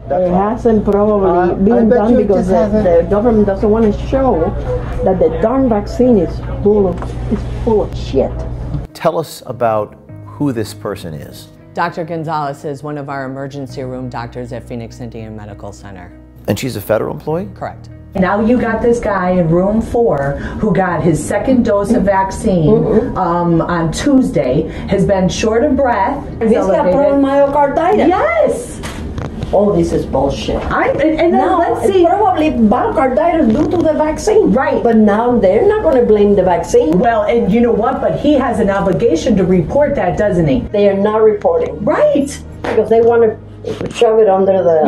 It hasn't probably been done because the government doesn't want to show that the darn vaccine is full of shit. Tell us about who this person is. Dr. Gonzalez is one of our emergency room doctors at Phoenix Indian Medical Center. And she's a federal employee? Correct. Now you got this guy in room 4 who got his second dose of vaccine on Tuesday, has been short of breath. He's got myocarditis. Yes! Oh, this is bullshit. Let's see. It's probably myocarditis due to the vaccine. Right. But now they're not going to blame the vaccine. Well, and you know what? But he has an obligation to report that, doesn't he? They are not reporting. Right. Because they want to shove it under the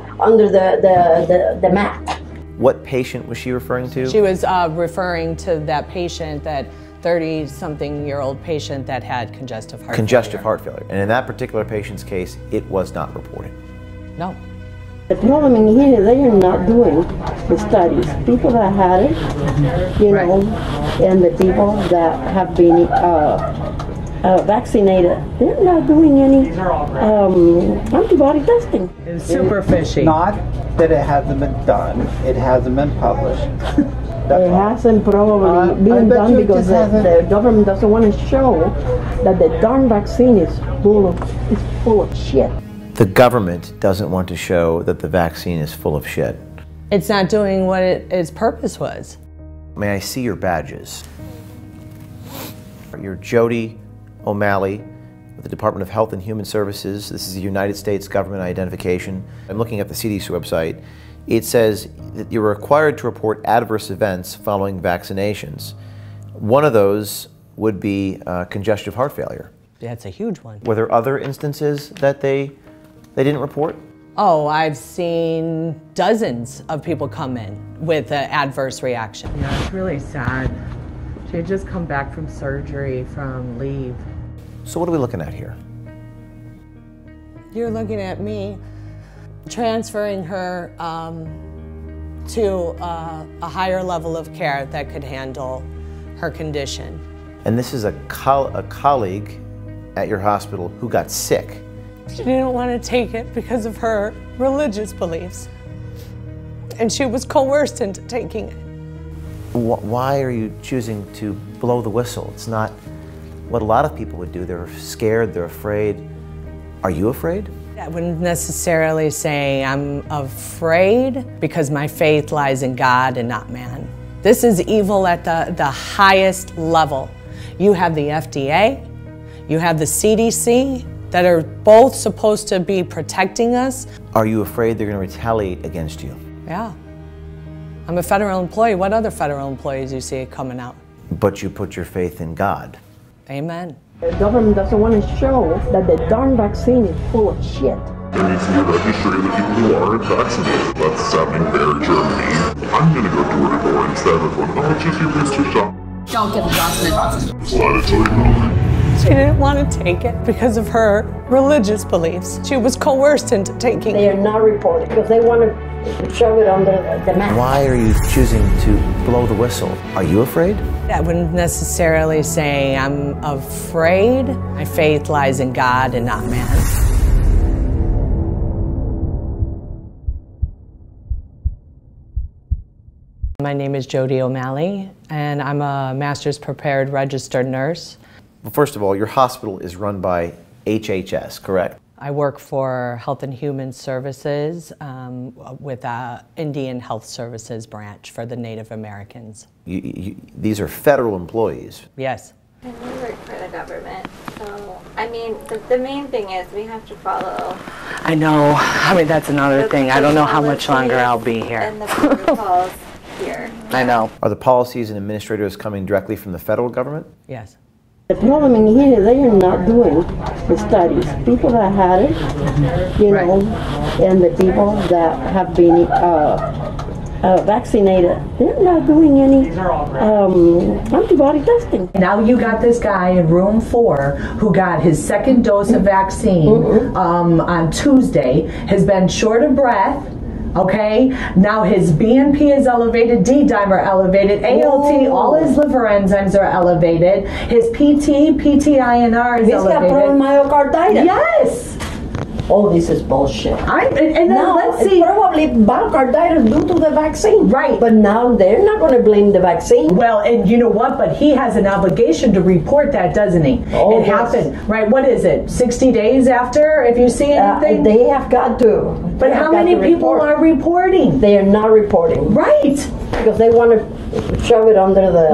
the mat. What patient was she referring to? She was referring to that patient, that 30-something-year-old patient that had congestive heart failure. And in that particular patient's case, it was not reported. No. The problem in here, they are not doing the studies. People that had it, you know, and the people that have been vaccinated, they're not doing any antibody testing. It's super fishy. Not that it hasn't been done, it hasn't been published. It hasn't probably been done because the government doesn't want to show that the darn vaccine is full of shit. The government doesn't want to show that the vaccine is full of shit. It's not doing what its purpose was. May I see your badges? You're Jody O'Malley with the Department of Health and Human Services. This is the United States government identification. I'm looking at the CDC website. It says that you're required to report adverse events following vaccinations. One of those would be congestive heart failure. That's a huge one. Were there other instances that they didn't report? Oh, I've seen dozens of people come in with an adverse reaction. Yeah, it's really sad. She had just come back from surgery, from leave. So what are we looking at here? You're looking at me transferring her to a higher level of care that could handle her condition. And this is a colleague at your hospital who got sick. She didn't want to take it because of her religious beliefs. And she was coerced into taking it. Why are you choosing to blow the whistle? It's not what a lot of people would do. They're scared, they're afraid. Are you afraid? I wouldn't necessarily say I'm afraid because my faith lies in God and not man. This is evil at the highest level. You have the FDA, you have the CDC, that are both supposed to be protecting us. Are you afraid they're going to retaliate against you? Yeah. I'm a federal employee. What other federal employees you see coming out? But you put your faith in God. Amen. The government doesn't want to show that the darn vaccine is full of shit. There needs to be a registry of the people who aren't vaccinated. That's happening there in Germany. I'm going to go door to door instead of going, oh, it's just your booster shot. Don't get the Johnson & Johnson. Slide it till you know. She didn't want to take it because of her religious beliefs. She was coerced into taking it. They are not reporting because they want to shove it under the mat. Why are you choosing to blow the whistle? Are you afraid? I wouldn't necessarily say I'm afraid. My faith lies in God and not man. My name is Jody O'Malley, and I'm a master's prepared registered nurse. Well, first of all, your hospital is run by HHS, correct? I work for Health and Human Services with Indian Health Services branch for the Native Americans. These are federal employees. Yes. And we work for the government, so I mean, the main thing is we have to follow. I know. I mean, that's another thing. I don't know how much longer I'll be here. And the protocols here. I know. Are the policies and administrators coming directly from the federal government? Yes. The problem in here, they are not doing the studies. People that had it, you know, and the people that have been vaccinated, they're not doing any antibody testing. Now you got this guy in room 4 who got his second dose of vaccine on Tuesday, has been short of breath. Okay, now his BNP is elevated, D-dimer elevated, ALT, all his liver enzymes are elevated, his PT, PTINR is elevated. He's got myocarditis. Yes! oh, this is bullshit. And then now, let's see. Probably myocarditis due to the vaccine. Right. But now they're not going to blame the vaccine. Well, and you know what? But he has an obligation to report that, doesn't he? Oh, it yes. happened. Right. What is it? 60 days after, if you see anything? They have got to. But how many people are reporting? They are not reporting. Right. Because they want to shove it under the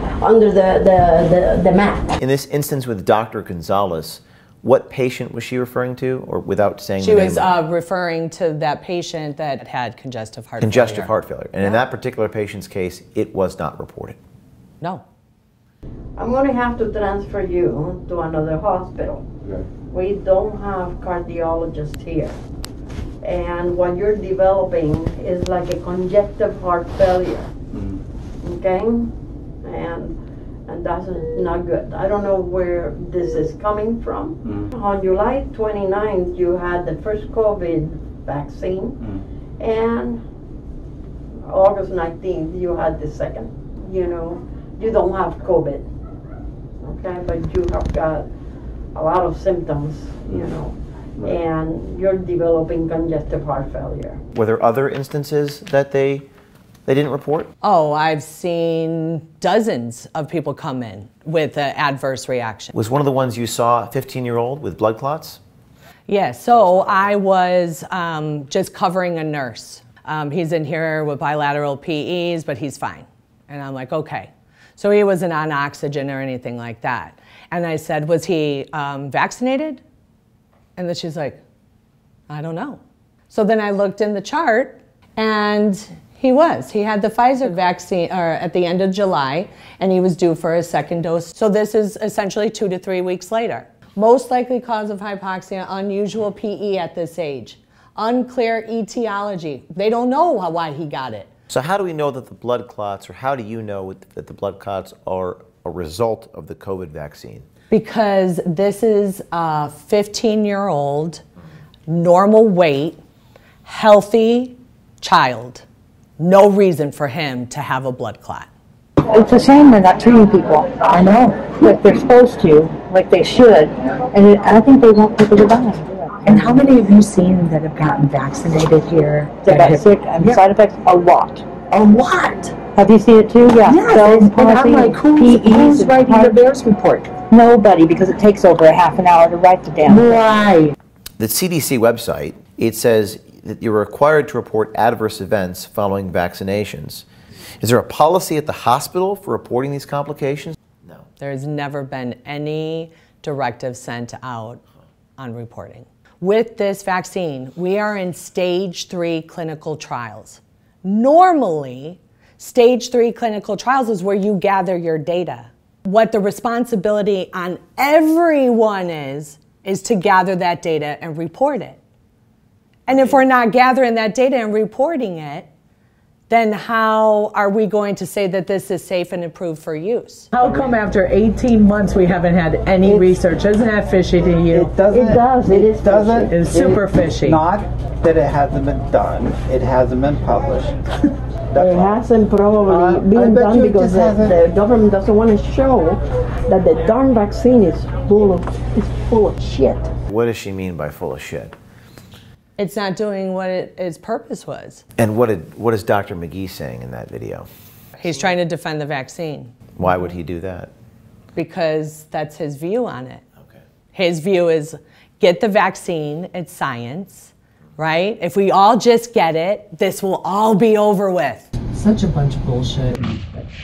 the mat. In this instance with Dr. Gonzalez, what patient was she referring to, or without saying she the name? was referring to that patient that had congestive heart failure. And in that particular patient's case, it was not reported. No. I'm going to have to transfer you to another hospital. Okay. We don't have cardiologists here. And what you're developing is like a congestive heart failure. Okay? And that's not good. I don't know where this is coming from. On July 29th, you had the first COVID vaccine, and August 19th, you had the second. You know, you don't have COVID, okay, but you have got a lot of symptoms, you know, and you're developing congestive heart failure. Were there other instances that they didn't report? Oh, I've seen dozens of people come in with an adverse reaction. Was one of the ones you saw a 15-year-old with blood clots? Yeah, so I was just covering a nurse. He's in here with bilateral PEs, but he's fine. And I'm like, okay. So he wasn't on oxygen or anything like that. And I said, was he vaccinated? And then she's like, I don't know. So then I looked in the chart, and he was. He had the Pfizer vaccine at the end of July, and he was due for a second dose. So this is essentially 2 to 3 weeks later. Most likely cause of hypoxia, unusual PE at this age. Unclear etiology. They don't know why he got it. So how do we know that the blood clots, or how do you know that the blood clots are a result of the COVID vaccine? Because this is a 15-year-old, normal weight, healthy child. No reason for him to have a blood clot. It's a shame they're not treating people. I know. Like they're supposed to, like they should. And I think they want people to die. And how many have you seen that have gotten vaccinated here? That got sick and side effects? A lot. A lot? Have you seen it too? Yeah. Yes. And I'm like, who's writing the VAERS report? Nobody, because it takes over a half an hour to write the damn thing. Right. The CDC website, it says that you're required to report adverse events following vaccinations. Is there a policy at the hospital for reporting these complications? No. There's never been any directive sent out on reporting. With this vaccine, we are in stage 3 clinical trials. Normally, stage 3 clinical trials is where you gather your data. What the responsibility on everyone is to gather that data and report it. And if we're not gathering that data and reporting it, then how are we going to say that this is safe and approved for use? How come after 18 months we haven't had any research? Isn't that fishy to you? It doesn't. It does. It is doesn't. It's super fishy. Not that it hasn't been done. It hasn't been published. It hasn't probably been done because the government doesn't want to show that the darn vaccine is full of shit. What does she mean by full of shit? It's not doing what its purpose was. And what is Dr. McGee saying in that video? He's trying to defend the vaccine. Why would he do that? Because that's his view on it. Okay. His view is get the vaccine, it's science, right? If we all just get it, this will all be over with. Such a bunch of bullshit. What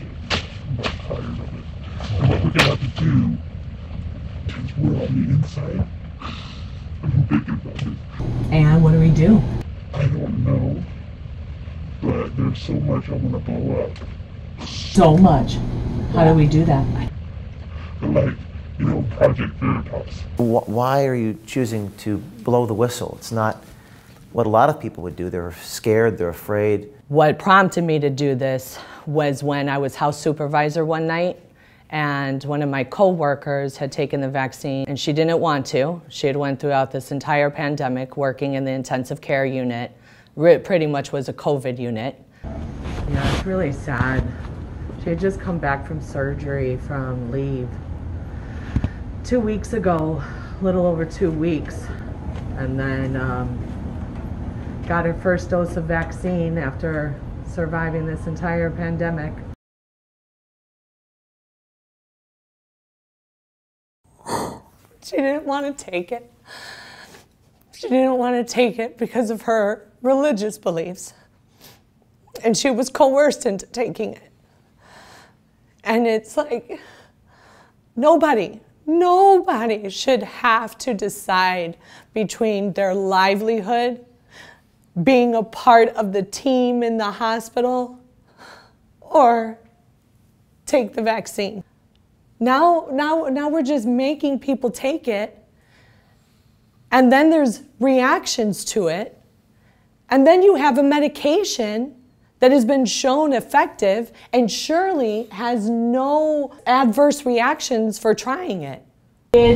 we're going to have to do is we're on the inside. I'm thinking about it. And what do we do? I don't know, but there's so much I want to blow up. So much. How do we do that? Like, you know, Project Veritas. Why are you choosing to blow the whistle? It's not what a lot of people would do. They're scared, they're afraid. What prompted me to do this was when I was house supervisor one night, and one of my co-workers had taken the vaccine, and she didn't want to. She had went throughout this entire pandemic working in the intensive care unit. Pretty much was a COVID unit. Yeah, it's really sad. She had just come back from surgery, from leave. 2 weeks ago, a little over 2 weeks. and then got her first dose of vaccine after surviving this entire pandemic. She didn't want to take it. She didn't want to take it because of her religious beliefs. And she was coerced into taking it. And it's like, nobody should have to decide between their livelihood, being a part of the team in the hospital, or take the vaccine. Now we're just making people take it, and then there's reactions to it, and then you have a medication that has been shown effective and surely has no adverse reactions for trying it. Did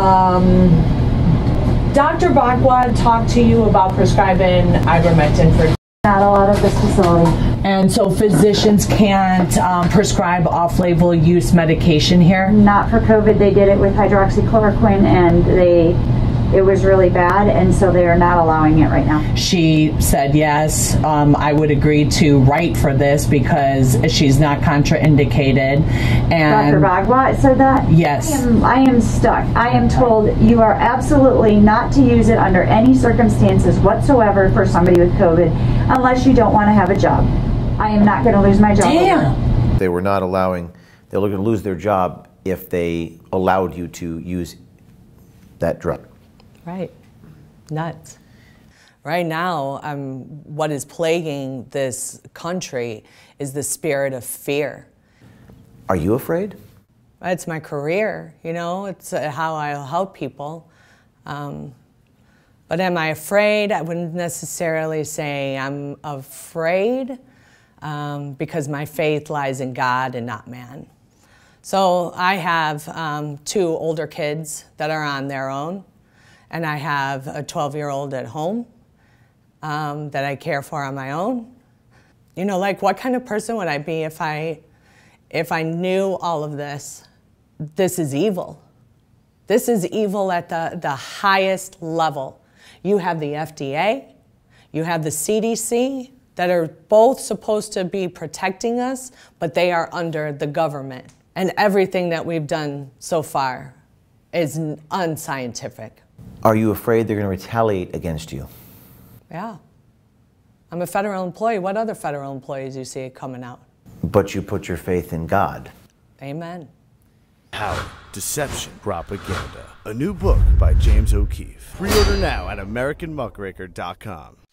Dr. Bakwa talk to you about prescribing ivermectin for? Not a lot of this facility. And so physicians can't prescribe off-label use medication here? Not for COVID. They did it with hydroxychloroquine, and it was really bad, and so they are not allowing it right now. She said yes, I would agree to write for this because she's not contraindicated. And Dr. Bagwa said that? Yes. I am stuck. I am told you are absolutely not to use it under any circumstances whatsoever for somebody with COVID unless you don't want to have a job. I am not going to lose my job. Damn. They were not allowing, they were going to lose their job if they allowed you to use that drug. Right. Nuts. Right now, what is plaguing this country is the spirit of fear. Are you afraid? It's my career, you know, it's how I help people. But am I afraid? I wouldn't necessarily say I'm afraid because my faith lies in God and not man. So I have 2 older kids that are on their own. And I have a 12-year-old at home that I care for on my own. You know, like, what kind of person would I be if I knew all of this? This is evil. This is evil at the highest level. You have the FDA, you have the CDC that are both supposed to be protecting us, but they are under the government. And everything that we've done so far is unscientific. Are you afraid they're going to retaliate against you? Yeah. I'm a federal employee. What other federal employees do you see coming out? But you put your faith in God. Amen. Power, Deception, Propaganda. A new book by James O'Keefe. Pre-order now at AmericanMuckraker.com.